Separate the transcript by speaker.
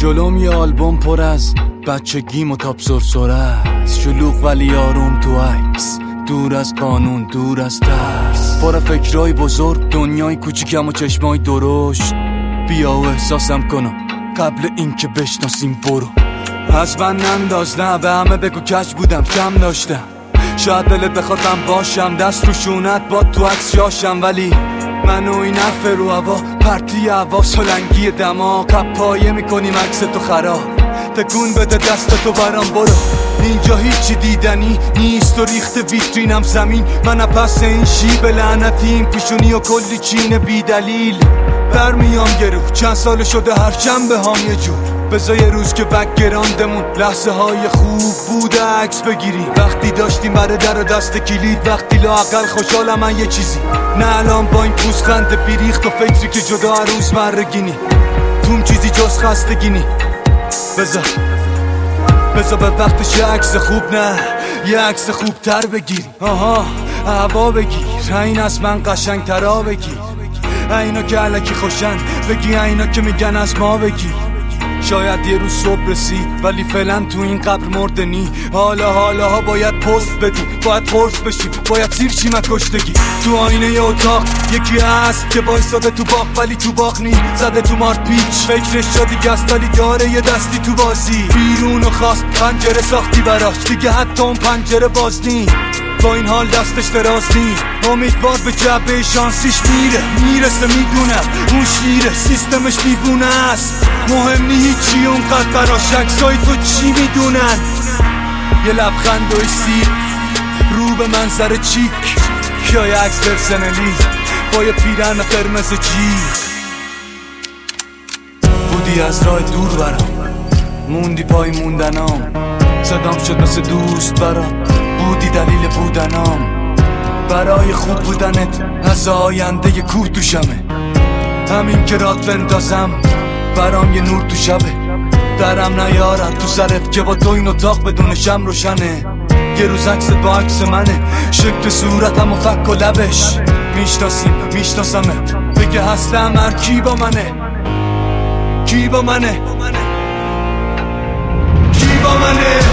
Speaker 1: جلوم یه آلبوم پر از بچگیم و تاپ سرسره است، شلوغ ولی آروم تو عکس، دور از قانون دور از ترس، پر فکرای بزرگ، دنیای کوچیکم و چشمای درشت. بیا و احساسم کنم قبل اینکه بشناسیم برو. از من ننداز، نه به همه بگو کج بودم کم داشتم، شاید دلت بخوادم باشم، دست رو شونت با تو عکس جاشم، ولی من و این حرف رو هوا، پرتی هوا، سلنگی دماغ، قپایه میکنیم عکس تو خراب. تکون بده دست تو برام برو، اینجا هیچی دیدنی نیست و ریخت ویترینم زمین. من پس این شیب لعنتی، این پیشونی و کلی چین بی دلیل برمیام گرو. چند سال شده هر جنبه هام یه جور، بذار یه روز که بکگراندمون لحظه های خوب بوده عکس بگیری. وقتی داشتیم برای در و دست کلید، وقتی لااقل خوشحالم من یه چیزی، نه الان با این پوزخند بیریخت و فکری که جدا روز مرگینی توم چیزی جز خستگینی. بذار به وقتش یه عکس خوب، نه یه عکس خوب تر بگیر. آها هوا بگیر، این از من قشنگ ترا بگیر، اینا که علکی خوشن بگی، اینا که میگن از ما بگیر. شاید یه روز صبح رسید ولی فعلا تو این قبر مردنی. حالا باید پست بدیم، باید فرس بشیم، باید سیر چیم کشتگی. تو آینه ی اتاق یکی هست که بایستاده تو باغ ولی تو باغ نی، زده تو مارت پیچ، فکرش جا دیگه است ولی داره یه دستی تو بازی. بیرونو خواست پنجره ساختی براش، دیگه حتی اون پنجره باز نی. با این حال دستش دراز نی، امیدوار به جبه شانسیش میرسه. میدونم اون شیره سیستمش دیوونه است، مهم نی هیچی اونقدر براش عکسای تو چی میدونن. یه لبخند و سیر رو به منظر چیک، یا یه عکس پرسنلی با یه پیرن قرمز جیغ. بودی از راه دور برام، موندی پای موندنام، صدام شد مثل دوست برام، بودی دلیل بودنام. برای خوب بودنت از آینده یه کوه تو شمه، همین که رات بندازم برام یه نور تو شبه. درم نیارم تو سرت که با تو این اتاق بدون شم روشنه. یه روز عکست با عکس منه، شکل صورتم و فک و لبش میشناسمت، بگه هستم هر کی با منه، کی با منه، کی با منه.